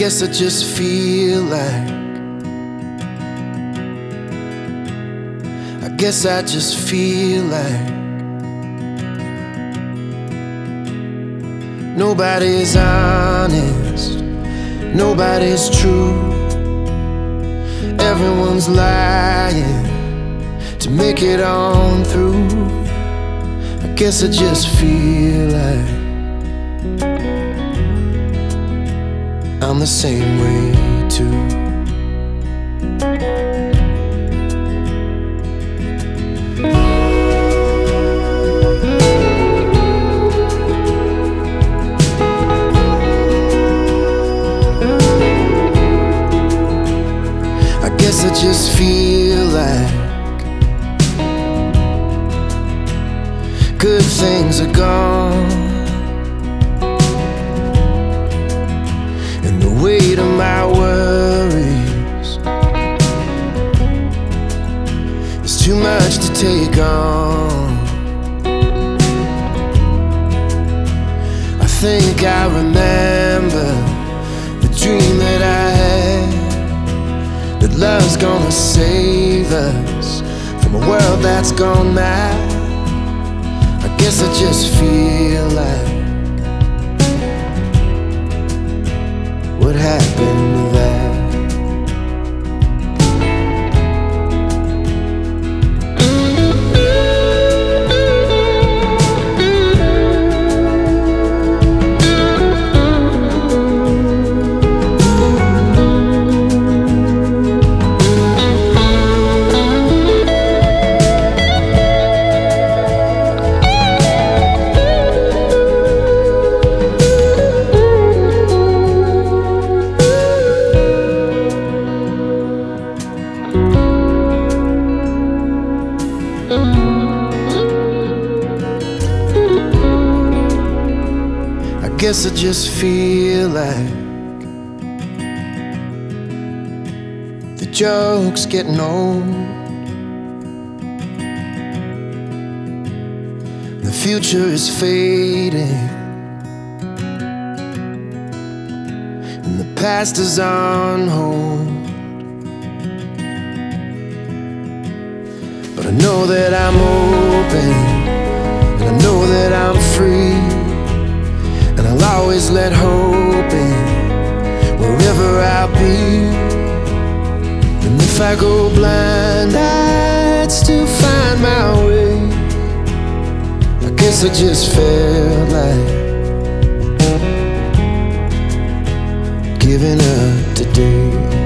guess I just feel like, I guess I just feel like nobody's honest, nobody's true. Everyone's lying to make it on through. I guess I just feel like I'm the same way too. I guess I just feel like good things are gone, and the weight of my worries is too much to take on. I think I remember the dream that I had, that love's gonna save us from a world that's gone mad. I guess I just feel like what happened to that? I guess I just feel like the joke's getting old, the future is fading, and the past is on hold. But I know that I'm open, and I know that I'm free, and I'll always let hope in wherever I'll be. And if I go blind, I'd still find my way. I guess I just felt like giving up today.